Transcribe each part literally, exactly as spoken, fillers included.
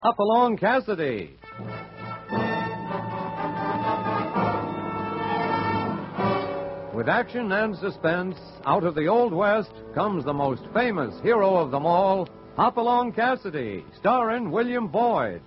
Hopalong Cassidy. With action and suspense, out of the Old West comes the most famous hero of them all, Hopalong Cassidy, starring William Boyd.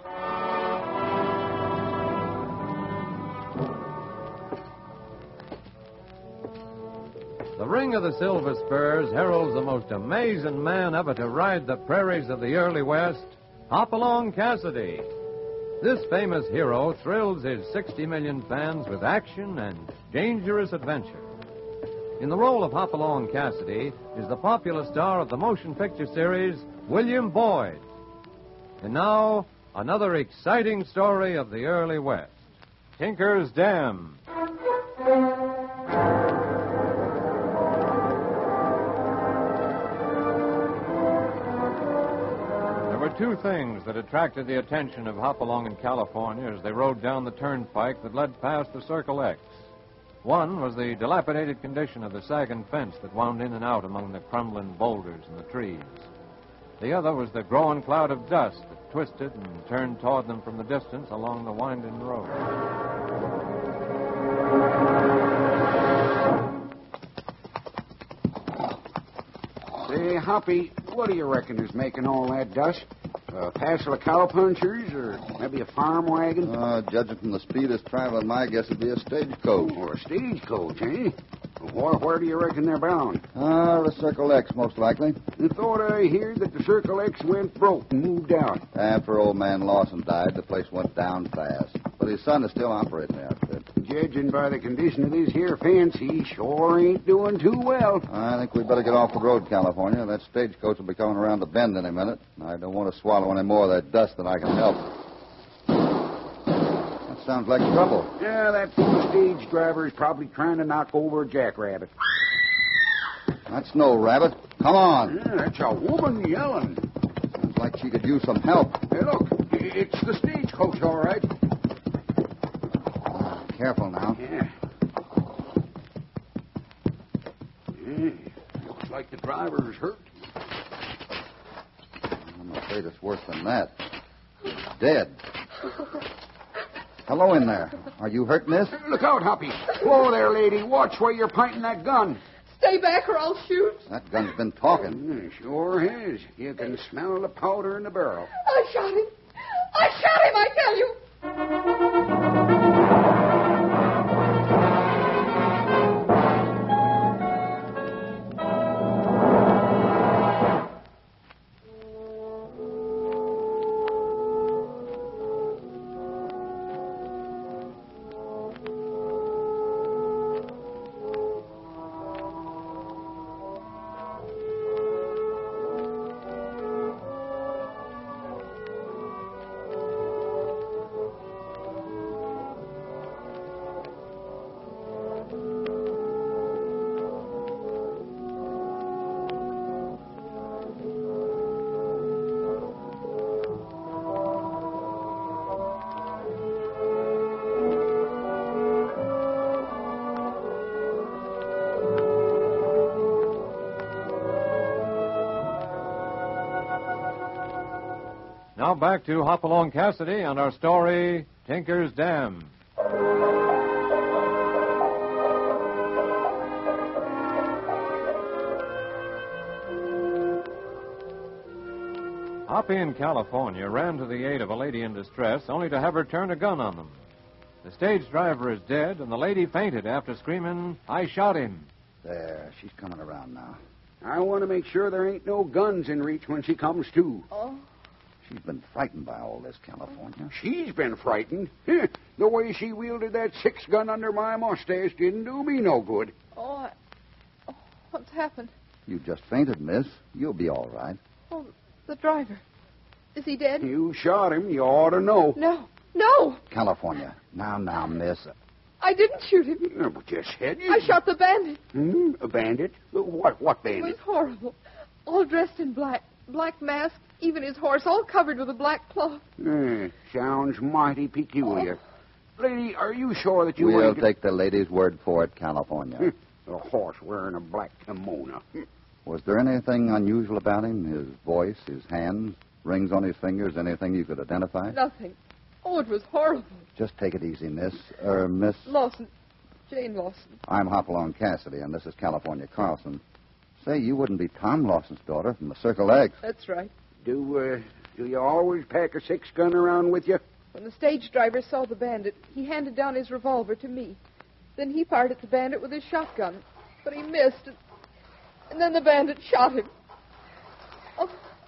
The ring of the Silver Spurs heralds the most amazing man ever to ride the prairies of the early West, Hopalong Cassidy. This famous hero thrills his sixty million fans with action and dangerous adventure. In the role of Hopalong Cassidy is the popular star of the motion picture series, William Boyd. And now, another exciting story of the early West, Tinker's Dam. Two things that attracted the attention of Hopalong in California as they rode down the turnpike that led past the Circle X. One was the dilapidated condition of the sagging fence that wound in and out among the crumbling boulders and the trees. The other was the growing cloud of dust that twisted and turned toward them from the distance along the winding road. Say, Hoppy, what do you reckon is making all that dust? A passel of cowpunchers or maybe a farm wagon? Uh, judging from the speed it's traveling, my guess would be a stagecoach. Or a stagecoach, eh? Where, where do you reckon they're bound? Uh, the Circle X, most likely. I thought I heard that the Circle X went broke and moved out. After old man Lawson died, the place went down fast. But his son is still operating the outfit. Judging by the condition of this here fence, he sure ain't doing too well. I think we'd better get off the road, California. That stagecoach will be coming around the bend any minute. I don't want to swallow any more of that dust than I can help. That sounds like trouble. Yeah, that fool stage driver is probably trying to knock over a jackrabbit. That's no rabbit. Come on. Yeah, that's a woman yelling. Sounds like she could use some help. Hey, look, it's the stagecoach, all right. Careful now. Yeah. Yeah. Looks like the driver's hurt. I'm afraid it's worse than that. He's dead. Hello in there. Are you hurt, miss? Look out, Hoppy. Whoa there, lady. Watch where you're pointing that gun. Stay back or I'll shoot. That gun's been talking. Mm, sure has. You can smell the powder in the barrel. I shot him. I shot him, I tell you. Now back to Hopalong Cassidy and our story, Tinker's Dam. Hoppy in California ran to the aid of a lady in distress only to have her turn a gun on them. The stage driver is dead, and the lady fainted after screaming, "I shot him." There, she's coming around now. I want to make sure there ain't no guns in reach when she comes to. Oh. She's been frightened by all this, California. She's been frightened. The way she wielded that six-gun under my mustache didn't do me no good. Oh, I... oh, what's happened? You just fainted, miss. You'll be all right. Oh, the driver. Is he dead? You shot him. You ought to know. No. No. California. Now, now, miss. I didn't shoot him. Yeah, but you said you... I shot the bandit. Hmm? A bandit? What, what It bandit? was horrible. All dressed in black. Black mask. Even his horse all covered with a black cloth. Eh, sounds mighty peculiar. Oh. Lady, are you sure that you We'll ain't... take the lady's word for it, California. A horse wearing a black kimono. Was there anything unusual about him? His voice, his hands? Rings on his fingers, anything you could identify? Nothing. Oh, it was horrible. Just take it easy, miss. Er, miss... Lawson. Jane Lawson. I'm Hopalong Cassidy, and this is California Carlson. Say, you wouldn't be Tom Lawson's daughter from the Circle X. That's right. Do, uh, do you always pack a six-gun around with you? When the stage driver saw the bandit, he handed down his revolver to me. Then he fired at the bandit with his shotgun. But he missed, and, and then the bandit shot him. Oh.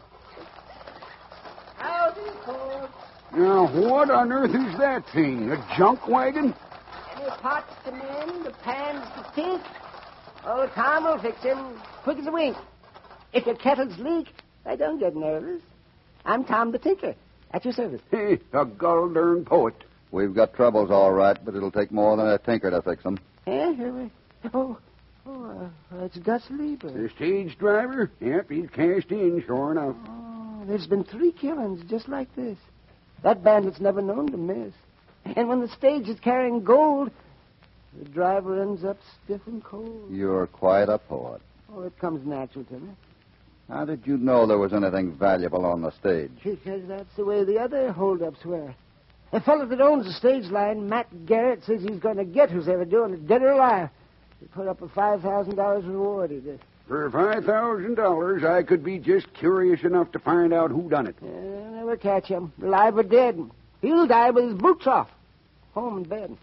Howdy, folks. Now, what on earth is that thing? A junk wagon? Any pots to mend, the pans to tick? Oh, Tom will fix him, quick as a wink. If your kettles leak, I don't get nervous. I'm Tom the Tinker, at your service. Hey, a gol-darn poet. We've got troubles, all right, but it'll take more than a tinker to fix them. Eh? Oh, oh uh, it's Gus Lieber. The stage driver? Yep, he's cashed in, sure enough. Oh, there's been three killings just like this. That bandit's never known to miss. And when the stage is carrying gold, the driver ends up stiff and cold. You're quite a poet. Oh, it comes natural to me. How did you know there was anything valuable on the stage? Because that's the way the other holdups were. The fellow that owns the stage line, Matt Garrett, says he's going to get who's ever doing it, dead or alive. He put up a five thousand dollars reward, he did. For five thousand dollars, I could be just curious enough to find out who done it. Uh, never catch him, alive or dead. He'll die with his boots off, home in bed.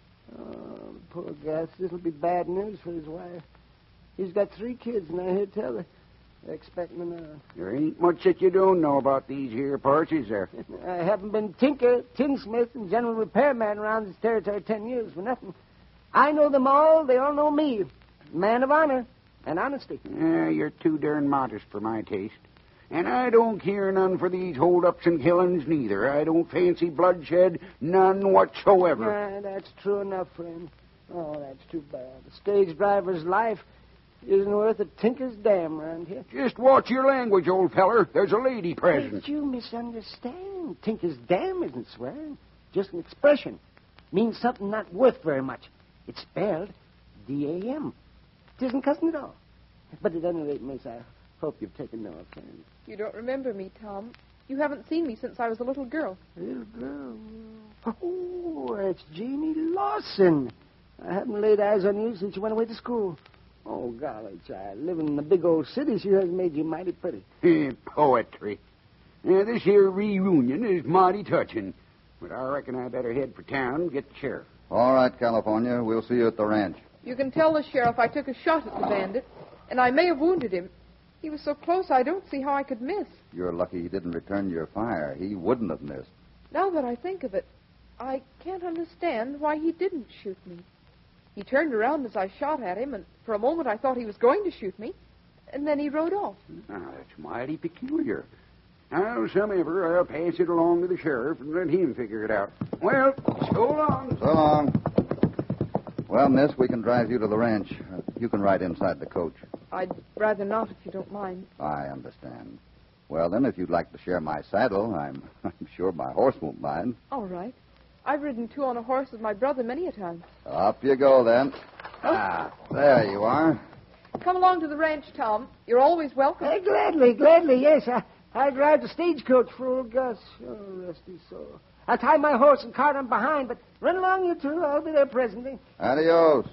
Oh, poor Gus. This'll be bad news for his wife. He's got three kids, and I hear tell her. They're expecting him now. There ain't much that you don't know about these here parts, is there? I haven't been tinker, tinsmith, and general repairman around this territory ten years for nothing. I know them all. They all know me. Man of honor and honesty. Yeah, you're too darn modest for my taste. And I don't care none for these hold-ups and killings, neither. I don't fancy bloodshed, none whatsoever. Yeah, that's true enough, friend. Oh, that's too bad. The stage driver's life isn't worth a tinker's dam around here. Just watch your language, old feller. There's a lady present. But you misunderstand. Tinker's dam isn't swearing. Just an expression. Means something not worth very much. It's spelled D A M. It isn't cussing at all. But at any rate, miss, I hope you've taken no offense. You don't remember me, Tom. You haven't seen me since I was a little girl. Little girl? Oh, it's Janie Lawson. I haven't laid eyes on you since you went away to school. Oh, golly, child. Living in the big old city sure has made you mighty pretty. Poetry. Yeah, this here reunion is mighty touching. But I reckon I better head for town and get the sheriff. All right, California. We'll see you at the ranch. You can tell the sheriff I took a shot at the bandit, and I may have wounded him. He was so close, I don't see how I could miss. You're lucky he didn't return your fire. He wouldn't have missed. Now that I think of it, I can't understand why he didn't shoot me. He turned around as I shot at him, and for a moment I thought he was going to shoot me, and then he rode off. Now, that's mighty peculiar. Howsomever, I'll pass it along to the sheriff and let him figure it out. Well, so long. So long. Well, miss, we can drive you to the ranch. Uh, you can ride inside the coach. I'd rather not, if you don't mind. I understand. Well, then, if you'd like to share my saddle, I'm, I'm sure my horse won't mind. All right. I've ridden two on a horse with my brother many a time. Up you go, then. Ah, there you are. Come along to the ranch, Tom. You're always welcome. Hey, gladly, gladly, yes. I, I drive the stagecoach for old Gus. Oh, rest his soul. I'll tie my horse and cart on behind, but run along, you two. I'll be there presently. Adios.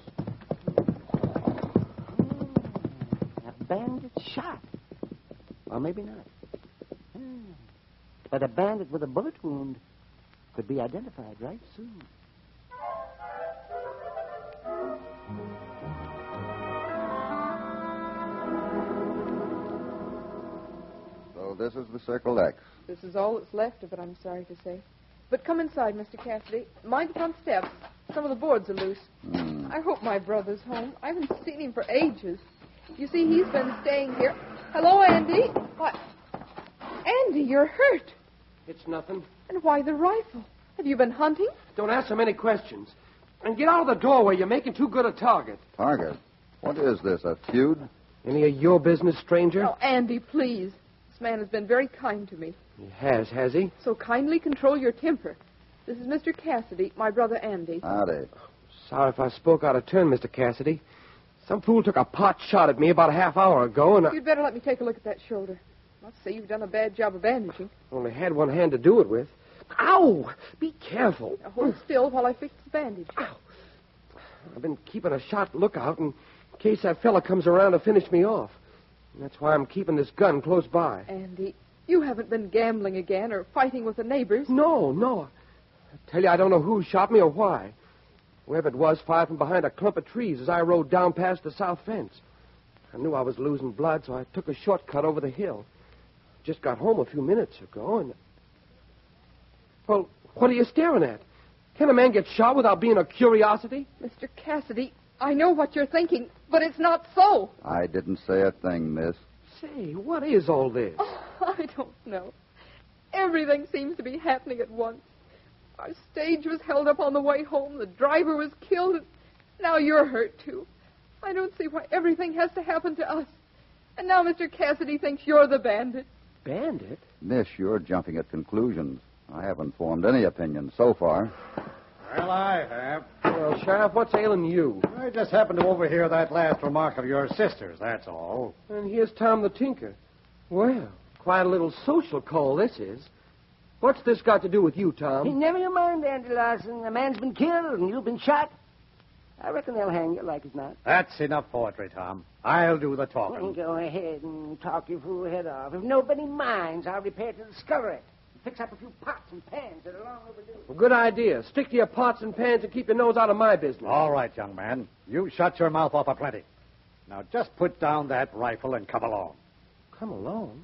A bandit shot. Or maybe not. Hmm. But a bandit with a bullet wound could be identified right soon. So this is the Circle X. This is all that's left of it, I'm sorry to say. But come inside, Mister Cassidy. Mind the front steps. Some of the boards are loose. Mm. I hope my brother's home. I haven't seen him for ages. You see, he's been staying here. Hello, Andy. What? Andy, you're hurt. It's nothing. And why the rifle? Have you been hunting? Don't ask so many questions. And get out of the doorway. You're making too good a target. Target? What is this, a feud? Any of your business, stranger? Oh, Andy, please. This man has been very kind to me. He has, has he? So kindly control your temper. This is Mister Cassidy, my brother Andy. Howdy. Sorry if I spoke out of turn, Mister Cassidy. Some fool took a pot shot at me about a half hour ago, and I... You'd better let me take a look at that shoulder. Must say you've done a bad job of bandaging. Only had one hand to do it with. Ow! Be careful. Now hold still while I fix the bandage. Ow. I've been keeping a sharp lookout in case that fella comes around to finish me off. And that's why I'm keeping this gun close by. Andy, you haven't been gambling again or fighting with the neighbors? No, no. I tell you, I don't know who shot me or why. Whoever it was fired from behind a clump of trees as I rode down past the south fence. I knew I was losing blood, so I took a shortcut over the hill. Just got home a few minutes ago, and... Well, what are you staring at? Can a man get shot without being a curiosity? Mister Cassidy, I know what you're thinking, but it's not so. I didn't say a thing, miss. Say, what is all this? Oh, I don't know. Everything seems to be happening at once. Our stage was held up on the way home. The driver was killed. And now you're hurt, too. I don't see why everything has to happen to us. And now Mister Cassidy thinks you're the bandit. Bandit? Miss, you're jumping at conclusions. I haven't formed any opinion so far. Well, I have. Well, Sheriff, what's ailing you? I just happened to overhear that last remark of your sister's, that's all. And here's Tom the Tinker. Well, quite a little social call this is. What's this got to do with you, Tom? Never you mind, Andy Larson. The man's been killed and you've been shot. I reckon they'll hang you like as not. That's enough poetry, Tom. I'll do the Well, talking. go ahead and talk your fool head off. If nobody minds, I'll repair to the scullery. Fix up a few pots and pans that are long overdue. Well, good idea. Stick to your pots and pans and keep your nose out of my business. All right, young man. You shut your mouth off a plenty. Now just put down that rifle and come along. Come along?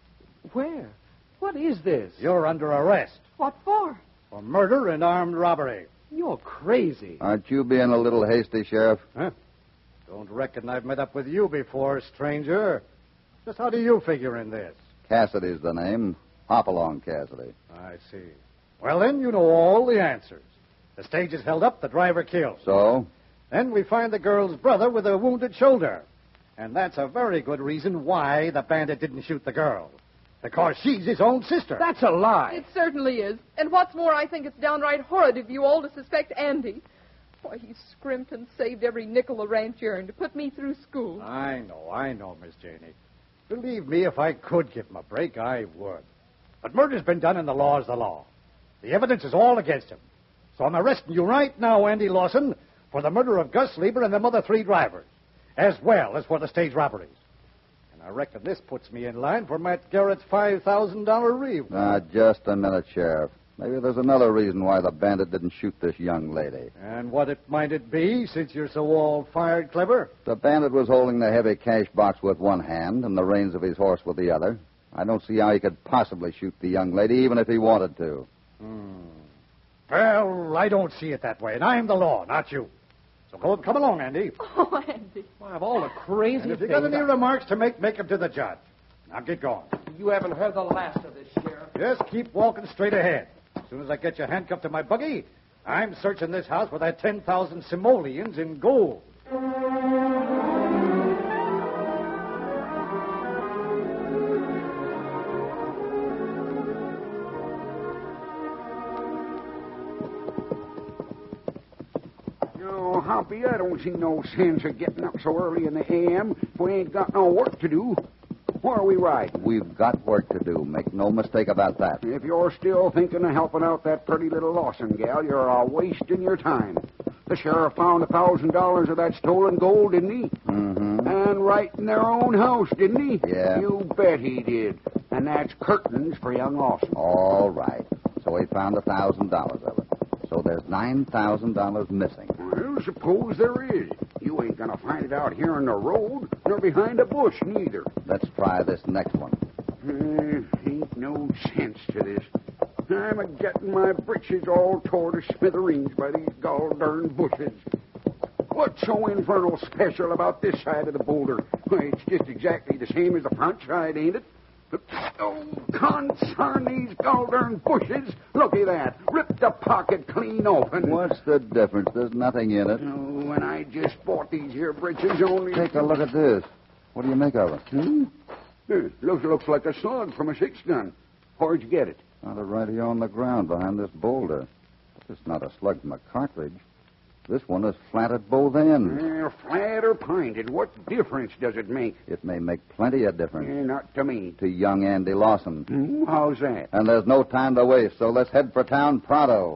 Where? What is this? You're under arrest What for? for murder and armed robbery. You're crazy. Aren't you being a little hasty, Sheriff? Huh? Don't reckon I've met up with you before, stranger. Just how do you figure in this? Cassidy's the name. Hopalong Cassidy. I see. Well, then you know all the answers. The stage is held up, the driver killed. So? Then we find the girl's brother with a wounded shoulder. And that's a very good reason why the bandit didn't shoot the girl. Because she's his own sister. That's a lie. It certainly is. And what's more, I think it's downright horrid of you all to suspect Andy. Why, he scrimped and saved every nickel the ranch earned to put me through school. I know, I know, Miss Janey. Believe me, if I could give him a break, I would. But murder's been done and the law's the law. The evidence is all against him. So I'm arresting you right now, Andy Lawson, for the murder of Gus Lieber and them other three drivers, as well as for the stage robberies. And I reckon this puts me in line for Matt Garrett's five thousand dollars reward. Now, just a minute, Sheriff. Maybe there's another reason why the bandit didn't shoot this young lady. And what it might it be, since you're so all-fired clever? The bandit was holding the heavy cash box with one hand and the reins of his horse with the other. I don't see how he could possibly shoot the young lady, even if he wanted to. Hmm. Well, I don't see it that way, and I'm the law, not you. So go come along, Andy. Oh, Andy. Why, of all the crazy And if you things... got any I- remarks to make, make them to the judge. Now get going. You haven't heard the last of this, Sheriff. Just keep walking straight ahead. As soon as I get you handcuffed to my buggy, I'm searching this house for that ten thousand simoleons in gold. No, Hoppy, I don't see no sense of getting up so early in the A M if we ain't got no work to do. Where are we riding? We've got work to do. Make no mistake about that. If you're still thinking of helping out that pretty little Lawson gal, you're a wasting your time. The sheriff found a thousand dollars of that stolen gold, didn't he? Mm-hmm. And right in their own house, didn't he? Yeah. You bet he did. And that's curtains for young Lawson. All right. So he found a thousand dollars of it. So there's nine thousand dollars missing. Well, suppose there is. You ain't gonna find it out here on the road, nor behind a bush, neither. Let's try this next one. Uh, ain't no sense to this. I'm a getting my britches all tore to smithereens by these gall darn bushes. What's so infernal special about this side of the boulder? Why, it's just exactly the same as the front side, ain't it? Oh, concern these gall darn bushes. Look at that. Ripped the pocket clean open. What's the difference? There's nothing in it. Oh, and I just bought these here britches only... Take a look at this. What do you make of it? Hmm? It looks, looks like a slug from a six-gun. Where'd you get it? Found it right here on the ground behind this boulder. It's not a slug from a cartridge. This one is flat at both ends. Uh, flat or pointed, what difference does it make? It may make plenty of difference. Uh, not to me. To young Andy Lawson. Hmm, how's that? And there's no time to waste, so let's head for town pronto.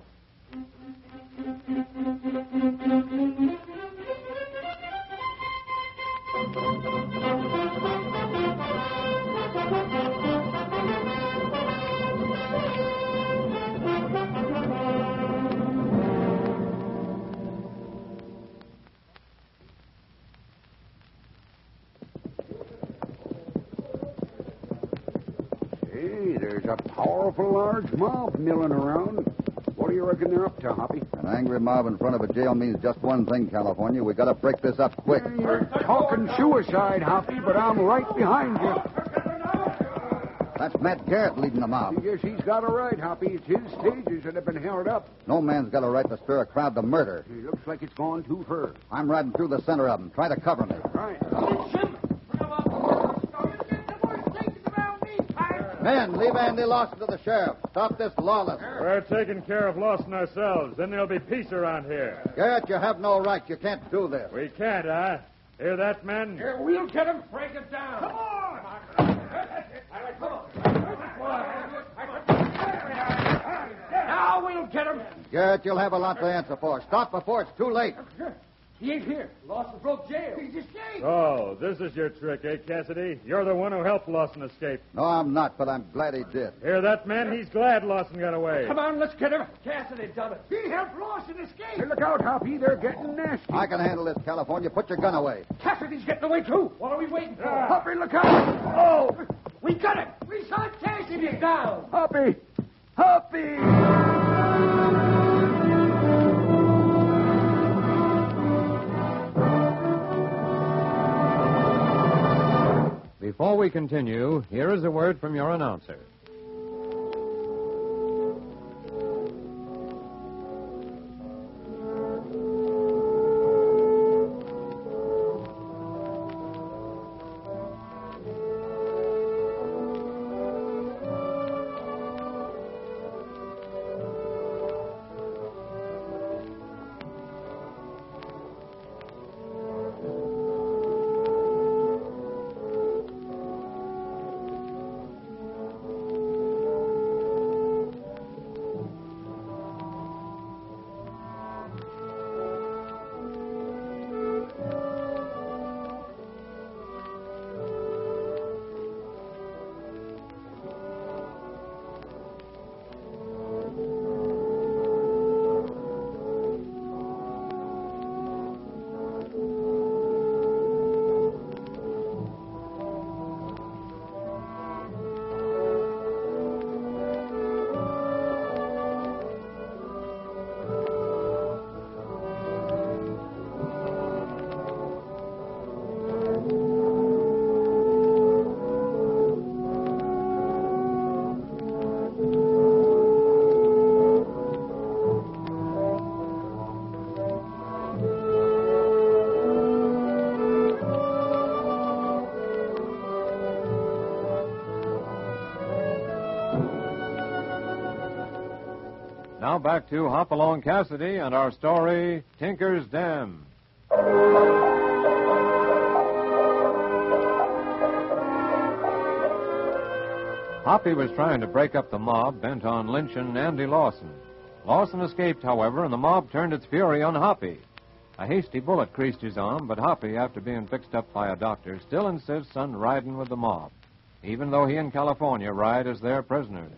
Hey, there's a powerful large mob milling around. What do you reckon they're up to, Hoppy? An angry mob in front of a jail means just one thing, California. We gotta break this up quick. You're talking suicide, Hoppy, but I'm right behind you. That's Matt Garrett leading the mob. Yes, he's got a right, Hoppy. It's his stages that have been held up. No man's got a right to stir a crowd to murder. It looks like it's gone too far. I'm riding through the center of them. Try to cover me. Right. Men, leave Andy Lawson to the sheriff. Stop this lawless. We're taking care of Lawson ourselves. Then there'll be peace around here. Garrett, you have no right. You can't do this. We can't, huh? Hear that, men? Here, we'll get him. Break it down. Come on. Now we'll get him. Garrett, you'll have a lot to answer for. Stop before it's too late. He ain't here. Lawson broke jail. He's escaped. Oh, this is your trick, eh, Cassidy? You're the one who helped Lawson escape. No, I'm not, but I'm glad he did. Hear that, men? He's glad Lawson got away. Come on, let's get him. Cassidy done it. He helped Lawson escape. Hey, look out, Hoppy. They're getting nasty. I can handle this, California. Put your gun away. Cassidy's getting away, too. What are we waiting for? Hoppy, look out. Oh, we got him. We shot Cassidy down. Hoppy. Hoppy. Before we continue, here is a word from your announcer. Now back to Hopalong Cassidy and our story, Tinker's Dam. Hoppy was trying to break up the mob bent on lynching Andy Lawson. Lawson escaped, however, and the mob turned its fury on Hoppy. A hasty bullet creased his arm, but Hoppy, after being fixed up by a doctor, still insists on riding with the mob, even though he and California ride as their prisoners.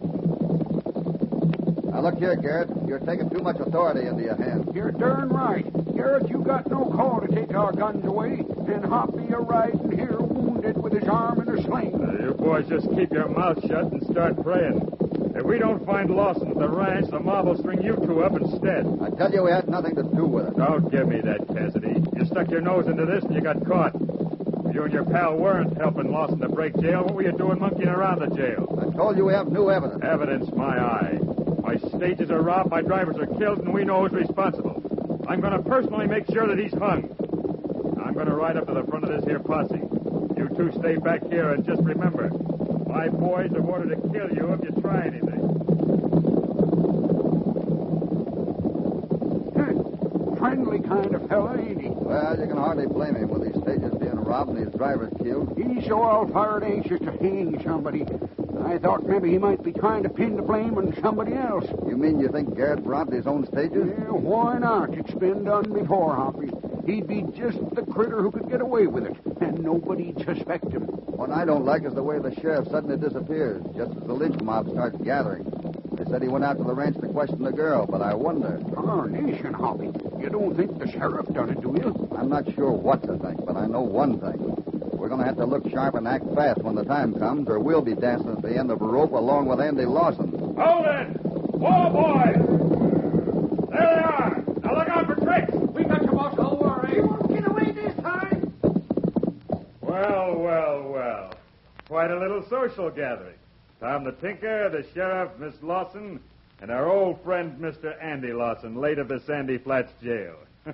Now, look here, Garrett. You're taking too much authority into your hands. You're darn right. Garrett, you got no call to take our guns away. And Hoppy a riding here wounded with his arm in a sling. Uh, you boys just keep your mouth shut and start praying. If we don't find Lawson at the ranch, the mob will string you two up instead. I tell you, we had nothing to do with it. Don't give me that, Cassidy. You stuck your nose into this and you got caught. If you and your pal weren't helping Lawson to break jail, what were you doing monkeying around the jail? I told you we have new evidence. Evidence, my eye. My stages are robbed, my drivers are killed, and we know who's responsible. I'm going to personally make sure that he's hung. I'm going to ride up to the front of this here posse. You two stay back here and just remember, my boys have ordered to kill you if you try anything. kind of fella, ain't he? Well, you can hardly blame him with these stages being robbed and his drivers killed. He's so all-fired anxious to hang somebody. I thought maybe he might be trying to pin the blame on somebody else. You mean you think Garrett robbed his own stages? Yeah, why not? It's been done before, Hoppy. He'd be just the critter who could get away with it, and nobody'd suspect him. What I don't like is the way the sheriff suddenly disappears, just as the lynch mob starts gathering. They said he went out to the ranch to question the girl, but I wonder. Darnation, Hoppy. You don't think the sheriff done it, do you? I'm not sure what to think, but I know one thing. We're going to have to look sharp and act fast when the time comes, or we'll be dancing at the end of a rope along with Andy Lawson. Hold it! Whoa, boys! There they are! Now look out for tricks! We got you, boss. Don't worry. You won't get away this time. Well, well, well. Quite a little social gathering. Tom the Tinker, the sheriff, Miss Lawson, and our old friend, Mister Andy Lawson, late of the Sandy Flats jail.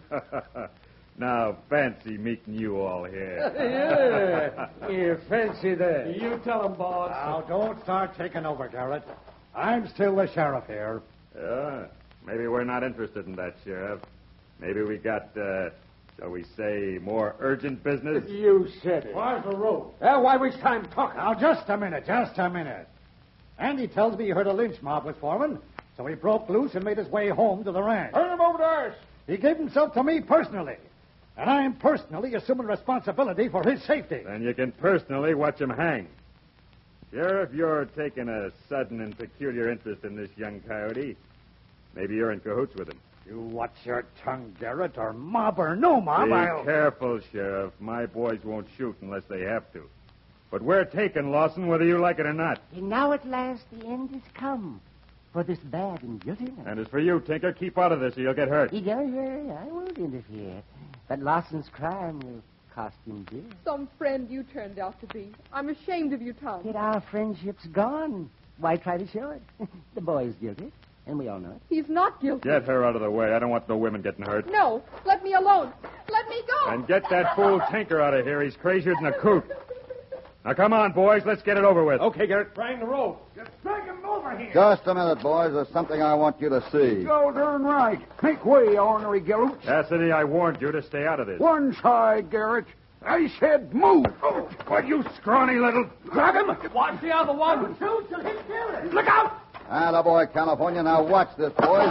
Now, fancy meeting you all here. Yeah, you fancy that. You tell him, boss. Now, don't start taking over, Garrett. I'm still the sheriff here. Yeah, maybe we're not interested in that, Sheriff. Maybe we got, uh, shall we say, more urgent business? You said it. Where's the rope? Well, why waste time talking? Now, just a minute, just a minute. Andy tells me he heard a lynch mob was forming, so he broke loose and made his way home to the ranch. Turn him over to us. He gave himself to me personally, and I'm personally assuming responsibility for his safety. Then you can personally watch him hang. Sheriff, you're taking a sudden and peculiar interest in this young coyote. Maybe you're in cahoots with him. You watch your tongue, Garrett, or mob or no mob, Be I'll... careful, Sheriff. My boys won't shoot unless they have to. But we're taking Lawson whether you like it or not. And now at last the end has come for this bad and guilty man. And as for you, Tinker, keep out of this or you'll get hurt. He don't hurt. I won't interfere. But Lawson's crime will cost him dear. Some friend you turned out to be. I'm ashamed of you, Tom. Yet our friendship's gone. Why try to show it? The boy's guilty, and we all know it. He's not guilty. Get her out of the way. I don't want no women getting hurt. No, let me alone. Let me go. And get that fool Tinker out of here. He's crazier than a coot. Now, come on, boys. Let's get it over with. Okay, Garrett. Bring the rope. Just drag him over here. Just a minute, boys. There's something I want you to see. Go darn right. Make way, ornery galoot. Cassidy, I warned you to stay out of this. One side, Garrett. I said move. Oh, What, you scrawny little... grab him. Watch the other one. Shoot, you'll hit Garrett. Look out. Ah, boy, California. Now watch this, boys.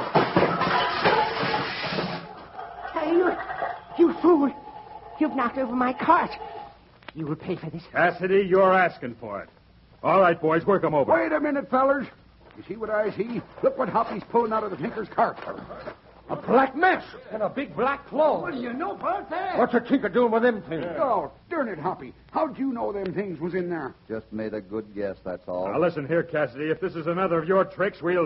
Hey, you, you fool. You've knocked over my cart. You will pay for this. Cassidy, you're asking for it. All right, boys, work him over. Wait a minute, fellers. You see what I see? Look what Hoppy's pulling out of the Tinker's cart. A black mess and a big black claw. What do you know about that? What's the tinker doing with them things? Oh, darn it, Hoppy. How'd you know them things was in there? Just made a good guess, that's all. Now, listen here, Cassidy. If this is another of your tricks, we'll...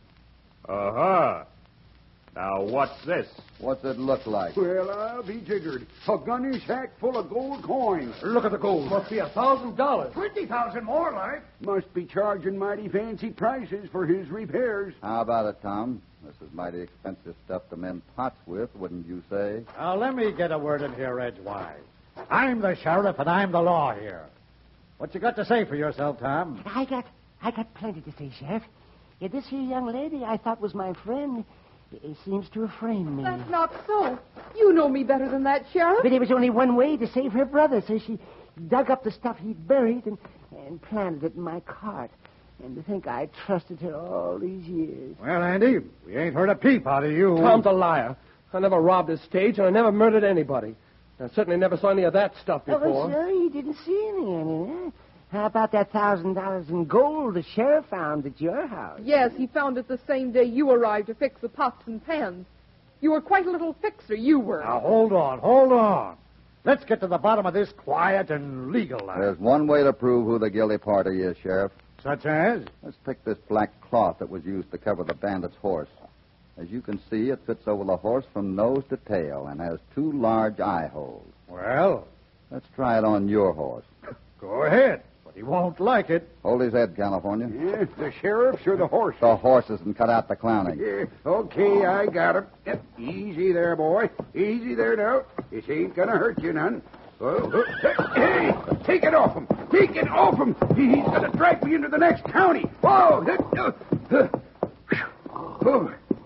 Uh-huh. Now, what's this? What's it look like? Well, I'll be jiggered. A gunny sack full of gold coins. Look at the gold. Must be a thousand dollars. Twenty thousand more, like. Must be charging mighty fancy prices for his repairs. How about it, Tom? This is mighty expensive stuff to mend pots with, wouldn't you say? Now, let me get a word in here edgewise. I'm the sheriff, and I'm the law here. What you got to say for yourself, Tom? I got, I got plenty to say, Sheriff. Yeah, this here young lady I thought was my friend it seems to have framed me. That's not so. You know me better than that, Sheriff. But there was only one way to save her brother, so she dug up the stuff he'd buried and, and planted it in my cart. And to think I trusted her all these years. Well, Andy, we ain't heard a peep out of you. Tom's a liar. I never robbed a stage, and I never murdered anybody. I certainly never saw any of that stuff Oh, before. well, sure, you didn't see any, Annie, eh? How about that thousand dollars in gold the sheriff found at your house? Yes, he found it the same day you arrived to fix the pots and pans. You were quite a little fixer, you were. Now, hold on, hold on. Let's get to the bottom of this quiet and legal life. There's one way to prove who the guilty party is, Sheriff. Such as? Let's pick this black cloth that was used to cover the bandit's horse. As you can see, it fits over the horse from nose to tail and has two large eye holes. Well, Let's try it on your horse. go ahead. But he won't like it. Hold his head, California. Yeah, the sheriff's or the horse? The horse isn't cut out the clowning. Yeah, okay, I got him. Yep, easy there, boy. Easy there now. This ain't gonna hurt you none. Oh, hey, take it off him. Take it off him. He's gonna drag me into the next county. Whoa. Oh, that's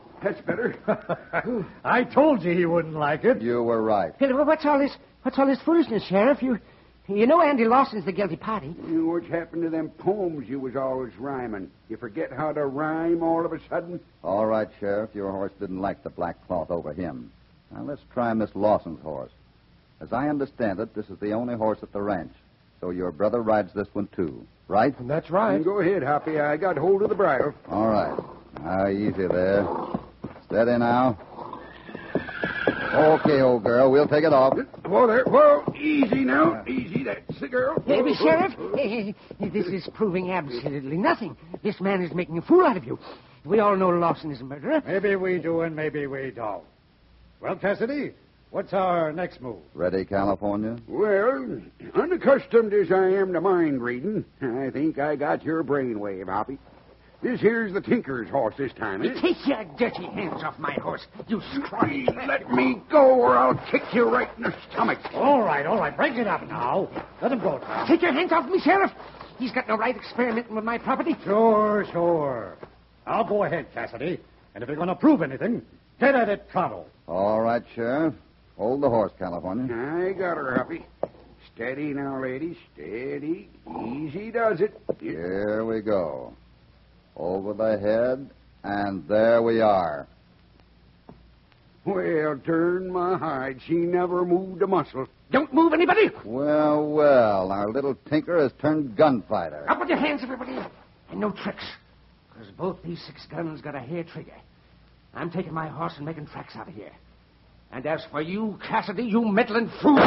better. I told you he wouldn't like it. You were right. Hey, well, what's all this? What's all this foolishness, Sheriff? You, you know Andy Lawson's the guilty party. You know what's happened to them poems you was always rhyming? You forget how to rhyme all of a sudden? All right, Sheriff. Your horse didn't like the black cloth over him. Now, let's try Miss Lawson's horse. As I understand it, this is the only horse at the ranch. So your brother rides this one, too, right? That's right. Go ahead, Hoppy. I got hold of the bridle. All right. Now, easy there. Steady now. Okay, old girl. We'll take it off. Whoa there. Whoa. Easy now. Easy. That's the girl. Maybe, Whoa, Sheriff, whoa, whoa. eh, eh, this is proving absolutely nothing. This man is making a fool out of you. We all know Lawson is a murderer. Maybe we do and maybe we don't. Well, Cassidy, what's our next move? Ready, California? Well, unaccustomed as I am to mind reading, I think I got your brainwave, Hoppy. This here's the Tinker's horse this time, eh? Take your dirty hands off my horse, you scrawny. Let me go or I'll kick you right in the stomach. All right, all right. Break it up now. Let him go now. Take your hands off me, Sheriff. He's got no right experimenting with my property. Sure, sure. I'll go ahead, Cassidy. And if you're going to prove anything, get at it pronto. All right, Sheriff. Hold the horse, California. I got her, Hoppy. Steady now, lady. Steady. Easy does it. Here we go. Over the head, and there we are. Well, turn my hide. She never moved a muscle. Don't move anybody. Well, well, our little tinker has turned gunfighter. Up with your hands, everybody. And no tricks. Because both these six guns got a hair trigger. I'm taking my horse and making tracks out of here. And as for you, Cassidy, you meddling fool.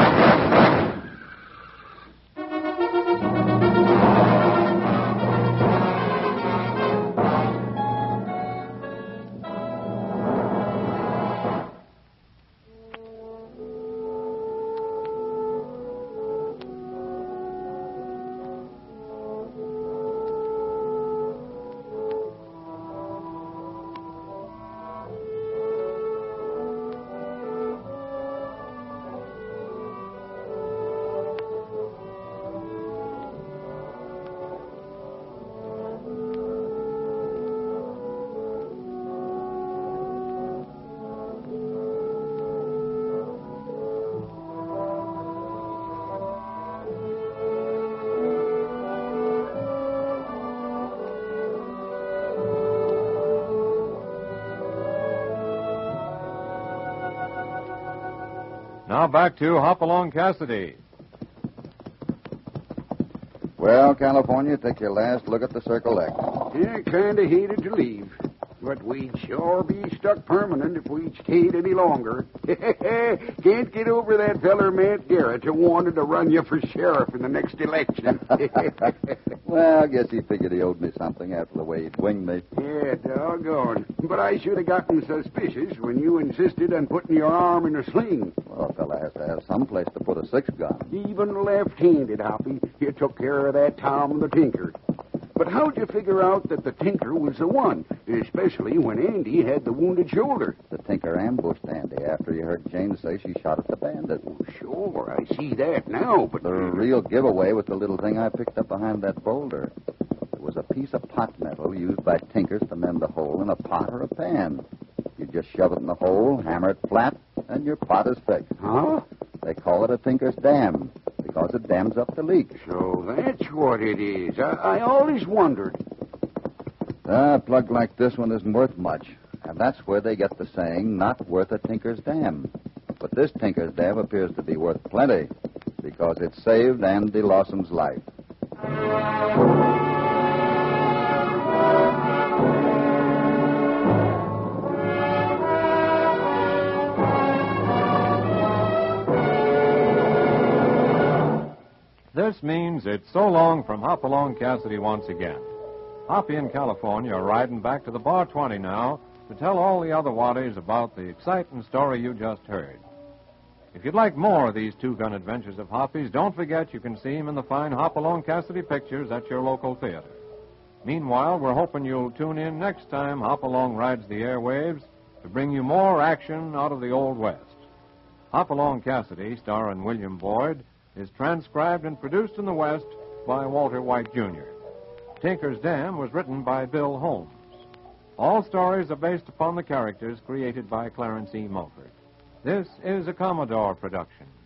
Now back to Hopalong Cassidy. Well, California, take your last look at the Circle X. Yeah, kind of hated to leave. But we'd sure be stuck permanent if we stayed any longer. Can't get over that feller Matt Garrett who wanted to run you for sheriff in the next election. Well, I guess he figured he owed me something after the way he'd winged me. Yeah, doggone. But I should have gotten suspicious when you insisted on putting your arm in a sling. Well, a fella has to have some place to put a six-gun. Even left-handed, Hoppy, you took care of that Tom the Tinker. But how'd you figure out that the Tinker was the one, especially when Andy had the wounded shoulder? The Tinker ambushed Andy after he heard Jane say she shot at the bandit. Oh, sure, I see that now, but... The real giveaway was the little thing I picked up behind that boulder. It was a piece of pot metal used by tinkers to mend a hole in a pot or a pan. You just shove it in the hole, hammer it flat, and your pot is fixed. Huh? They call it a tinker's dam because it dams up the leak. So that's what it is. I, I always wondered. A plug like this one isn't worth much, and that's where they get the saying, not worth a tinker's dam. But this tinker's dam appears to be worth plenty because it saved Andy Lawson's life. This means it's so long from Hopalong Cassidy once again. Hoppy and California are riding back to the Bar twenty now to tell all the other waddies about the exciting story you just heard. If you'd like more of these two-gun adventures of Hoppy's, don't forget you can see him in the fine Hopalong Cassidy pictures at your local theater. Meanwhile, we're hoping you'll tune in next time Hopalong rides the airwaves to bring you more action out of the Old West. Hopalong Cassidy, starring William Boyd, is transcribed and produced in the West by Walter White, Junior Tinker's Dam was written by Bill Holmes. All stories are based upon the characters created by Clarence E. Mulford. This is a Commodore production.